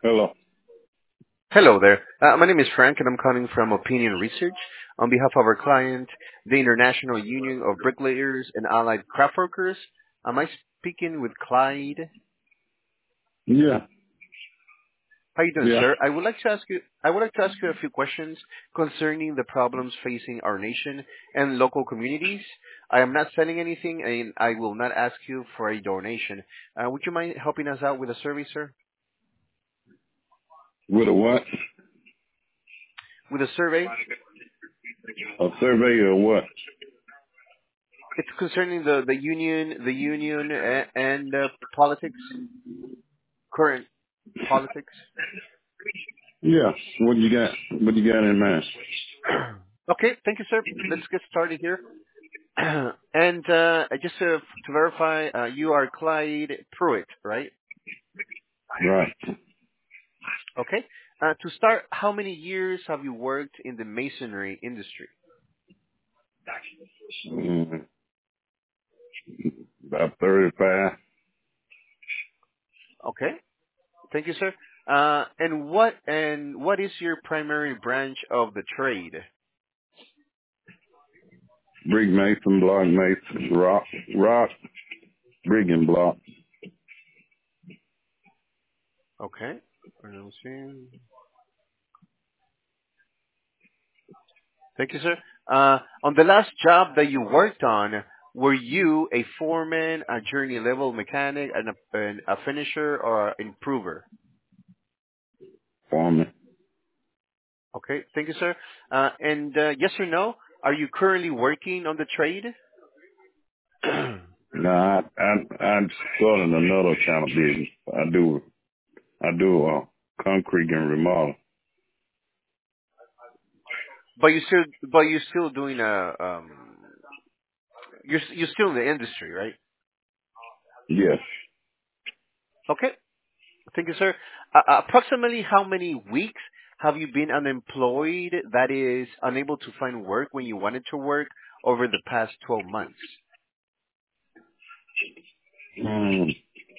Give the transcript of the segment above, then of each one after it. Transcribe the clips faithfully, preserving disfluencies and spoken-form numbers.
Hello. Hello there. Uh, my name is Frank, and I'm calling from Opinion Research on behalf of our client, the International Union of Bricklayers and Allied Craft Workers. Am I speaking with Clyde? Yeah. How you doing, Yeah. sir? I would like to ask you. I would like to ask you a few questions concerning the problems facing our nation and local communities. I am not selling anything, and I will not ask you for a donation. Uh, would you mind helping us out with a survey, sir? With a what? With a survey, A survey or what? it's concerning the the union, the union, and, and uh, politics. Current politics. Yeah. What you got? What you got in mind? Okay, thank you, sir. Let's get started here. And uh, just to, to verify, uh, you are Clyde Pruitt, right? Right. Okay. Uh, to start, how many years have you worked in the masonry industry? Mm, about thirty-five. Okay, thank you, sir. Uh, and what and what is your primary branch of the trade? Brick mason, block mason, rock, rock, brick and block. Okay. Let me see. Thank you, sir. Uh, on the last job that you worked on, were you a foreman, a journey level mechanic, and a, and a finisher, or an improver? Foreman. Okay, thank you, sir. Uh, and uh, yes or no, are you currently working on the trade? No, I, I, I'm starting another kind of business. I do, I do, uh, concrete and remodel. but you still, but you're still doing a, um, you're you're still in the industry, right? Yes. Okay, thank you, sir. Uh, approximately how many weeks have you been unemployed? That is, unable to find work when you wanted to work over the past twelve months? Mm,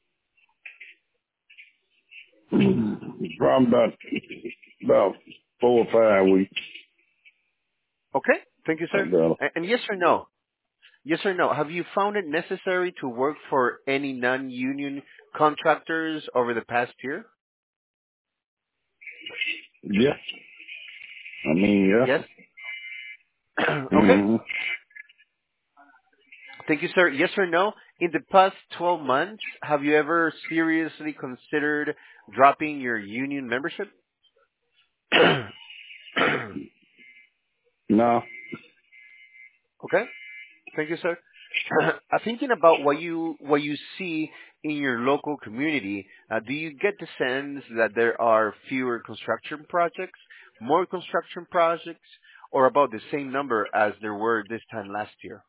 probably about, about four or five weeks. Okay. Thank you, I sir. got A- And yes or no? Yes or no? Have you found it necessary to work for any non-union contractors over the past year? Yeah. I mean, Yes. yeah. Okay. Mm-hmm. Thank you, sir. Yes or no? In the past twelve months, have you ever seriously considered dropping your union membership? No. Okay. Thank you, sir. Uh, Thinking about what you what you see in your local community, uh, do you get the sense that there are fewer construction projects, more construction projects, or about the same number as there were this time last year?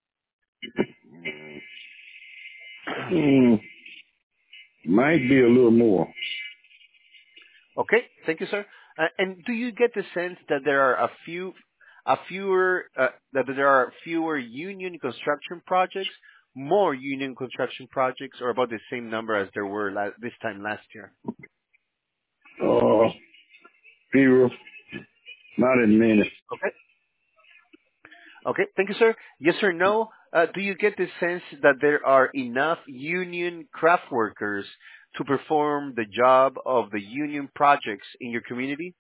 Mm, might be a little more. Okay, thank you, sir. Uh, and do you get the sense that there are a few, a fewer, uh, that there are fewer union construction projects, more union construction projects, or about the same number as there were la- this time last year? Uh, fewer. Not as many. Okay. Okay. Thank you, sir. Yes or no? Uh, do you get the sense that there are enough union craft workers to perform the job of the union projects in your community?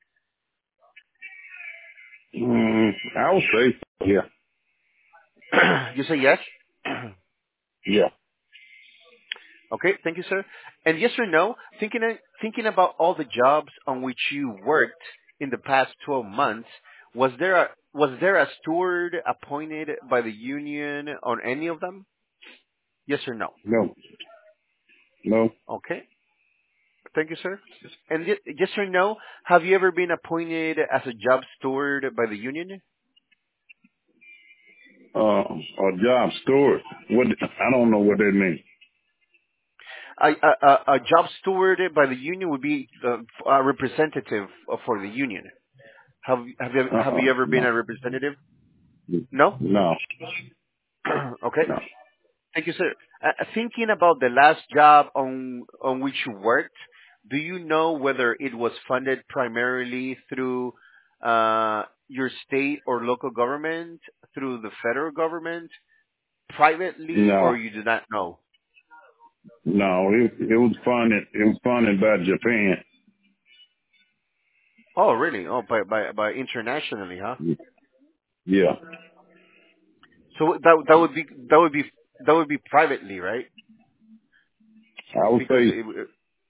Mm, I would say so. Yeah. You say yes? Yeah. Okay. Thank you, sir. And yes or no? Thinking thinking about all the jobs on which you worked in the past twelve months, was there a was there a steward appointed by the union on any of them? Yes or no? No. No. Okay. Thank you, sir. And y- yes or no, have you ever been appointed as a job steward by the union? Uh, a job steward. What? I don't know what that means. A, a, a a job steward by the union would be uh, a representative for the union. Have have you have Uh-uh. you ever been No. a representative? No. No. Okay. No. Thank you, sir. Uh, thinking about the last job on on which you worked, do you know whether it was funded primarily through uh, your state or local government, through the federal government, privately, or No, you do not know? no, it it was funded. It was funded by Japan. Oh, really? Oh, by by by internationally, huh? Yeah, So that that would be that would be that would be privately, right? I would Because say. it, it-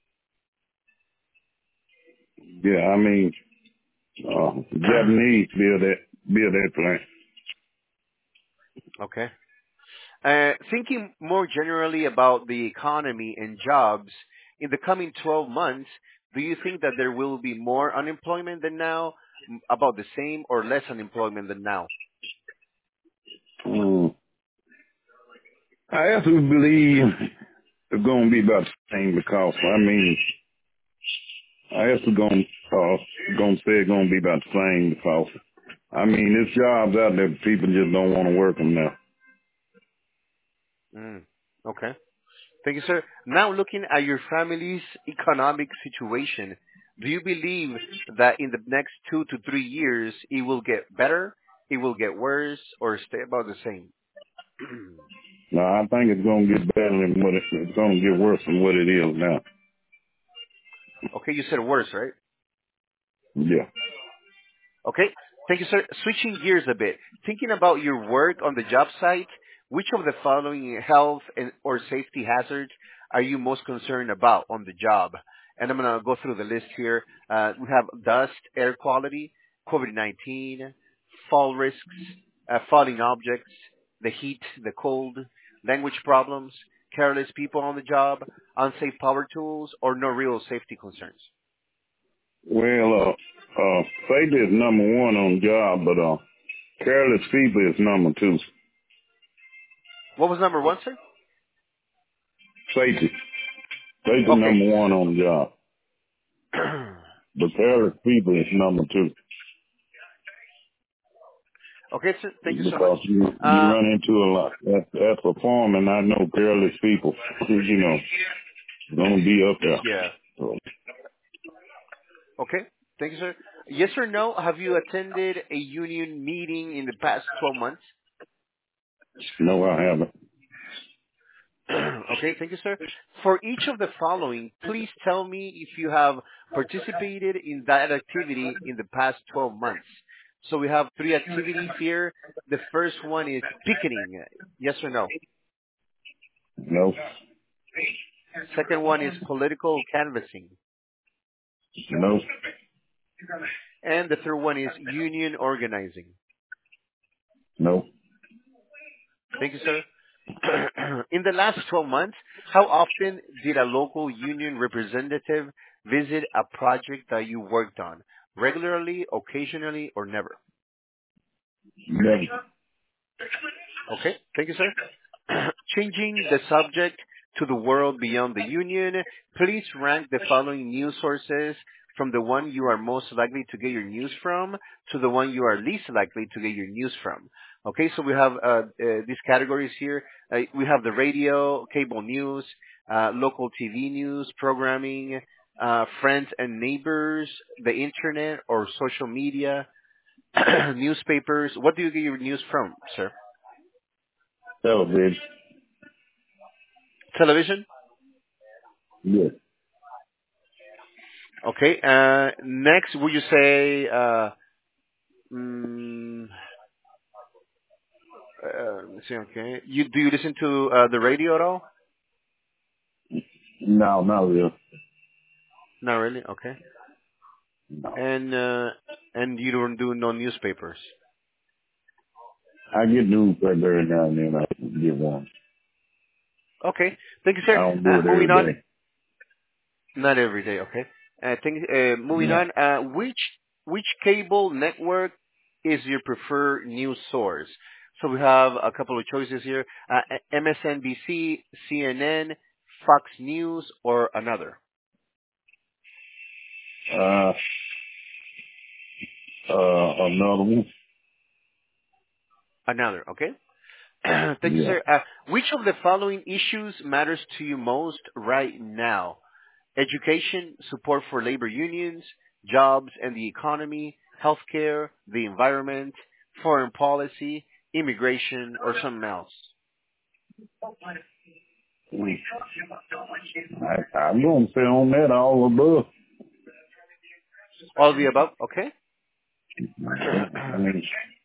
Yeah, I mean, uh, Japanese build that build that plant. okay. Uh, thinking more generally about the economy and jobs in the coming twelve months, do you think that there will be more unemployment than now, m- about the same, or less unemployment than now? Mm. I actually believe it's going to be about the same because I mean, I actually going uh, going to say it's going to be about the same because I mean, there's jobs out there, but people just don't want to work them now. Mm, okay. Thank you, sir. Now, looking at your family's economic situation, do you believe that in the next two to three years it will get better, it will get worse, or stay about the same? No, I think it's going to get better than what it, it's going to get worse than what it is now. Okay, you said worse, right? Yeah. Okay. Thank you, sir. Switching gears a bit, thinking about your work on the job site, which of the following health and or safety hazards are you most concerned about on the job? And I'm going to go through the list here. Uh, we have dust, air quality, COVID nineteen, fall risks, uh, falling objects, the heat, the cold, language problems, careless people on the job, unsafe power tools, or no real safety concerns. Well, uh, uh, safety is number one on the job, but uh, careless people is number two. What was number one, sir? Safety. Safety Okay. number one on the job. But careless people is number two. Okay, sir. Thank you so much. Because you you Uh, run into a lot. That's, that's a farm, and I know careless people, you know, gonna be up there. yeah. So, Okay. Thank you, sir. Yes or no? Have you attended a union meeting in the past twelve months? no, I haven't. Okay. Thank you, sir. For each of the following, please tell me if you have participated in that activity in the past twelve months. So we have three activities here. The first one is picketing. Yes or no? No, Second one is political canvassing. no, And the third one is union organizing. no. Thank you, sir. In the last twelve months, how often did a local union representative visit a project that you worked on? Regularly, occasionally, or never? Never. Okay. Thank you, sir. Changing the subject to the world beyond the union, please rank the following news sources from the one you are most likely to get your news from to the one you are least likely to get your news from. Okay, so we have uh, uh, these categories here. Uh, we have the radio, cable news, uh, local T V news, programming, uh, friends and neighbors, the internet or social media, newspapers. What do you get your news from, sir? Television. Television? Yes. Okay. Uh, next, would you say, uh, mm, uh, let me see, okay. You, do you listen to uh, the radio at all? No, not really. Not really. Okay. No. And uh, and you don't do no newspapers. I get news every now and then. I can get one. Okay. Thank you, I sir. don't do Uh, it every moving on. day. Not every day. Okay. Uh, thank, uh, moving No. on. Uh, which which cable network is your preferred news source? So we have a couple of choices here: uh, M S N B C, C N N, Fox News, or another. Uh, uh, another one. Another. Okay. Thank you, Yeah. sir. Uh, which of the following issues matters to you most right now? education, support for labor unions, jobs and the economy, healthcare, the environment, foreign policy, immigration, or something else? We, I, I'm going to say on that all above. All of the above, okay? I mean,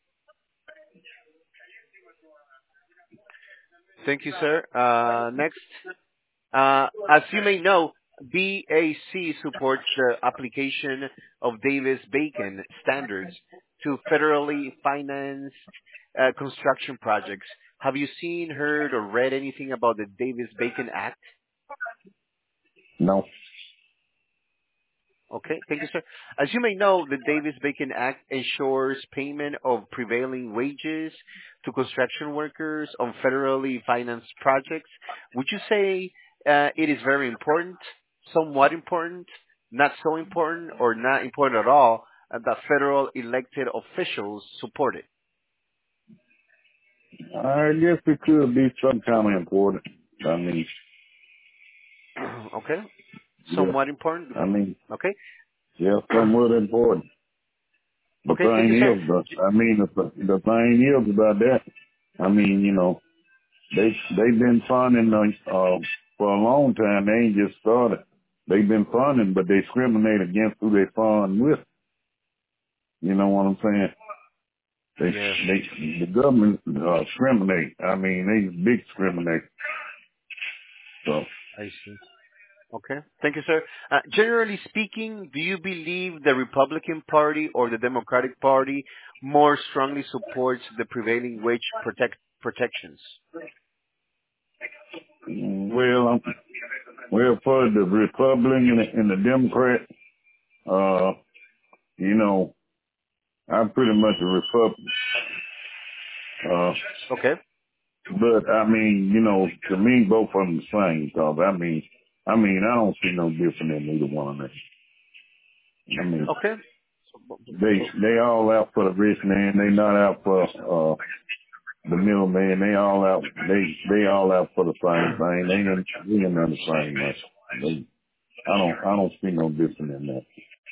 Thank you, sir. Uh, next, uh, as you may know, B A C supports the application of Davis-Bacon standards to federally financed uh, construction projects. Have you seen, heard, or read anything about the Davis-Bacon Act? no. Okay, thank you, sir. As you may know, the Davis-Bacon Act ensures payment of prevailing wages to construction workers on federally financed projects. Would you say uh, it is very important, somewhat important, not so important, or not important at all uh, that federal elected officials support it? I guess it could be some kind of important. I mean, Okay, yeah. somewhat important. I mean, Okay, yeah, somewhat important. The okay, thank you, thing sir. is, the, I mean, the, the thing is about that, I mean, you know, they, they've been funding, uh, uh, for a long time. They ain't just started. They've been funding, but they discriminate against who they fund with. You know what I'm saying? They, Yeah, they, the government, uh, discriminate. I mean, they big discriminate. So, I see. Okay. Thank you, sir. Uh, generally speaking, do you believe the Republican Party or the Democratic Party more strongly supports the prevailing wage protect protections? well, um, well, for the Republican and the, and the Democrat, uh, you know, I'm pretty much a Republican. Uh, Okay. but I mean, you know, to me, both of them the same. Cause I mean, I mean, I don't see no difference in either one of them. I mean, Okay. they So, they all out for the rich man. They not out for uh the middleman. They all out. They they all out for the same thing. They ain't they ain't on the same much. They, I don't I don't see no difference in that.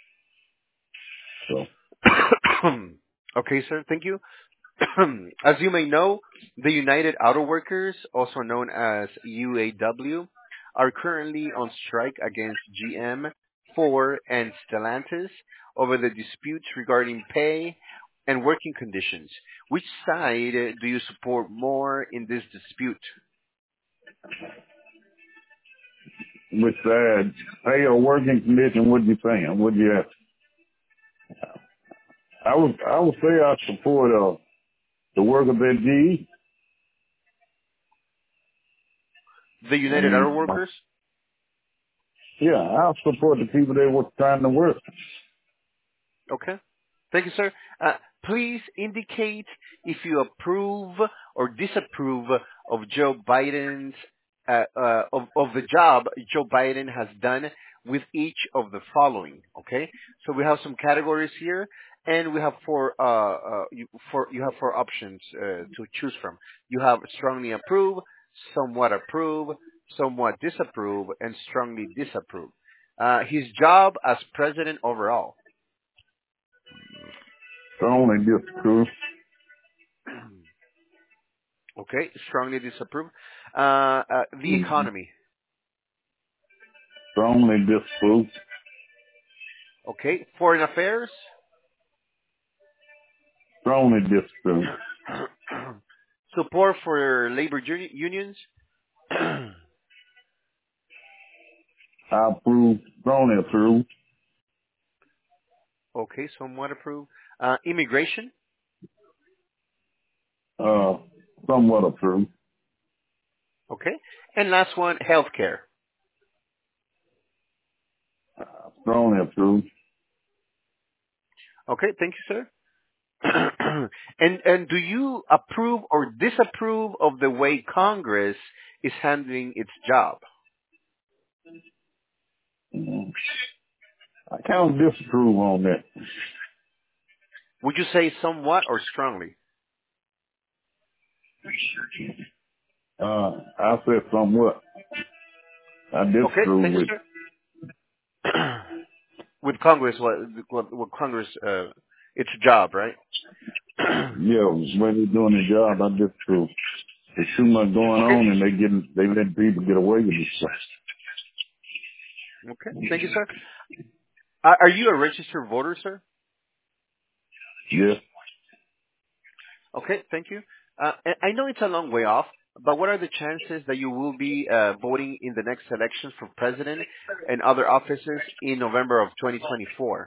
So okay, sir. Thank you. As you may know, the United Auto Workers, also known as U A W, are currently on strike against G M, Ford, and Stellantis over the disputes regarding pay and working conditions. Which side uh, do you support more in this dispute? which side? Hey, a working condition? What you saying? What you ask? I would I would say I support uh the workers at G E. The I United Auto mean, Workers? yeah, I support the people that were trying to work. Okay. Thank you, sir. Uh, please indicate if you approve or disapprove of Joe Biden's uh, uh, of, of the job Joe Biden has done with each of the following. Okay, so we have some categories here, and we have four uh, uh, you, four, you have four options uh, to choose from. You have strongly approve, somewhat approve, somewhat disapprove, and strongly disapprove. Uh, his job as president overall. Strongly disapprove. Okay, strongly disapprove. Uh, uh, the Mm-hmm. economy. Strongly disapprove. Okay, foreign affairs. Strongly disapprove. Support for labor uni- unions. I approve. Strongly approve. Okay, somewhat approve. Uh, immigration. Uh, somewhat approve. Okay, and last one, healthcare. Strongly approve. Okay, thank you, sir. and and do you approve or disapprove of the way Congress is handling its job? Mm. I kind of disapprove on that. Would you say somewhat or strongly? Uh, I said somewhat. I Okay, disapprove thank you, with. sir. with Congress, what what, what Congress, uh, it's a job, right? Yeah, when they're doing the job, I just feel there's too much going Okay. on, and they getting they let people get away with this stuff. Okay. Thank you, sir. Uh, are you a registered voter, sir? Yeah. Okay. Thank you. Uh, and I know it's a long way off, but what are the chances that you will be uh, voting in the next elections for president and other offices in November of twenty twenty-four?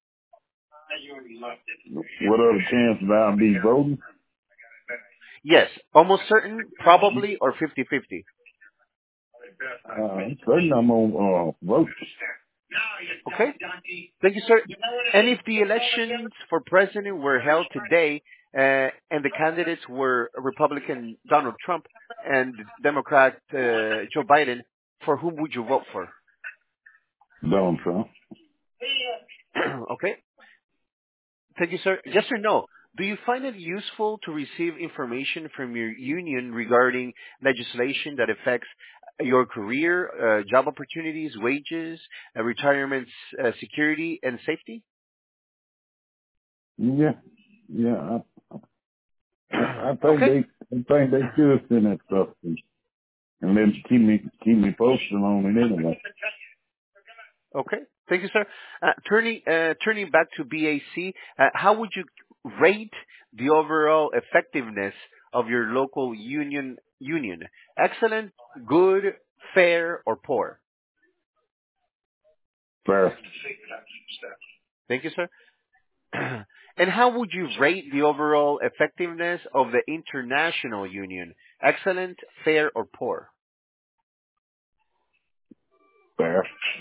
What are the chances that I'll be voting? Yes, almost certain, probably, or fifty-fifty. Uh, I'm certain I'm on uh, vote. Okay? Thank you, sir. And if the elections for president were held today, uh, and the candidates were Republican Donald Trump and Democrat uh, Joe Biden, for whom would you vote for? Donald Trump. Okay? Thank you, sir. Yes or no? Do you find it useful to receive information from your union regarding legislation that affects your career, uh, job opportunities, wages, uh, retirement uh, security, and safety? Yeah, yeah. I, I, I think Okay. they, I think they should send that stuff and, and let keep me keep me posted on it anyway. Okay. Thank you, sir. Uh, Turning uh, turning back to B A C, uh, how would you rate the overall effectiveness of your local union? Union, excellent, good, fair, or poor? Fair. Thank you, sir. And how would you rate the overall effectiveness of the international union? Excellent, fair, or poor? Fair.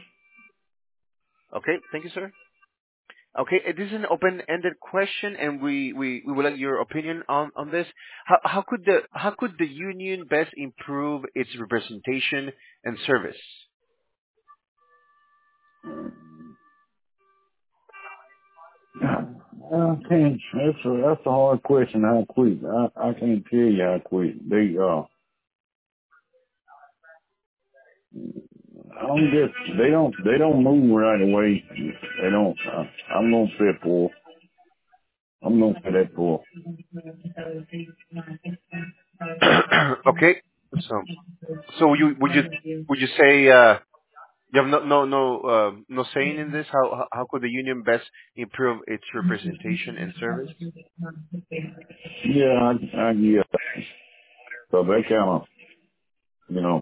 Okay. Thank you, sir. Okay, uh, this is an open-ended question, and we, we, we would like your opinion on, on this. How, how could the how could the union best improve its representation and service? I can't. That's a that's a hard question. How quick? I I can't tell you how quick they uh. I don't get. They don't. They don't move right away. They don't. Uh, I'm gonna say for. I'm gonna say that for. Okay, so so you would you would you say uh, you have no no no uh, no saying in this? How how how could the union best improve its representation and service? Yeah, I, I yeah. So they kind of, you know,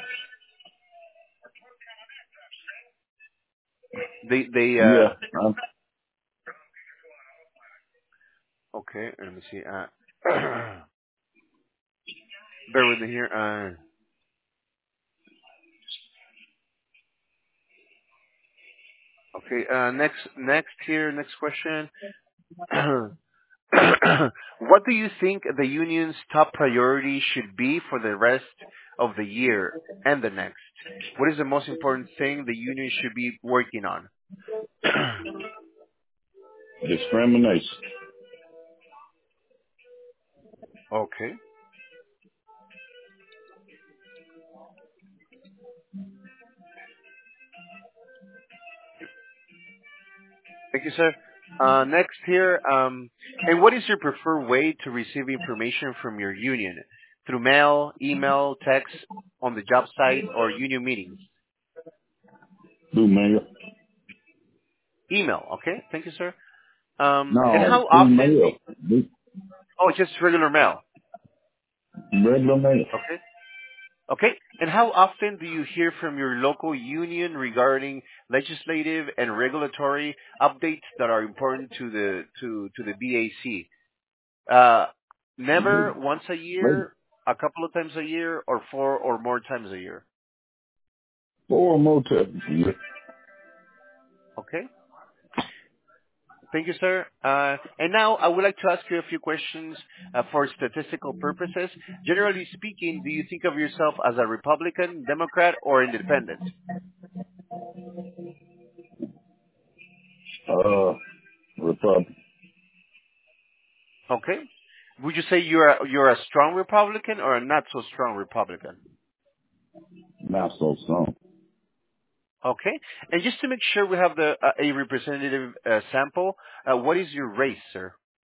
They they uh, yeah. I, okay. Let me see. Uh, bear with me here. Uh, okay. Uh, next next here. Next question. What do you think the union's top priority should be for the rest of the year and the next? What is the most important thing the union should be working on? discrimination. Okay. Thank you, sir. Uh, next here, um, and what is your preferred way to receive information from your union? Through mail, email, text, on the job site, or union meetings? Through mail. Email. Okay. Thank you, sir. Um, and No, how through often do mail. you, oh, just regular mail. Regular mail. Okay. Okay. And how often do you hear from your local union regarding legislative and regulatory updates that are important to the to to the B A C? Uh, never once a Maybe year, a couple of times a year, or four or more times a year. four or more times. Yeah. Okay. Thank you, sir. Uh, and now I would like to ask you a few questions uh, for statistical purposes. Generally speaking, do you think of yourself as a Republican, Democrat, or Independent? Uh, Republic. Okay. Would you say you're a, you're a strong Republican or a not so strong Republican? Not so strong. Okay. And just to make sure we have the uh, a representative uh, sample, uh, what is your race, sir?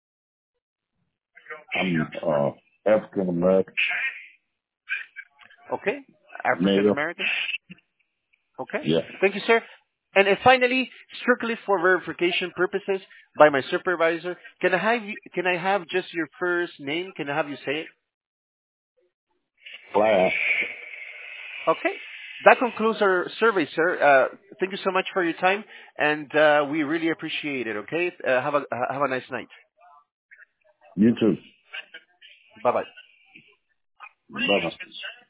I'm uh, African American Okay. African male. American. Okay. Yeah. Thank you, sir. And uh, finally, strictly for verification purposes, by my supervisor, can I have you, can I have just your first name? Can I have you say it? Flash. Okay. That concludes our survey, sir. Uh, thank you so much for your time, and uh, we really appreciate it. Okay. Uh, have a have a nice night. You too. Bye bye. Bye-bye.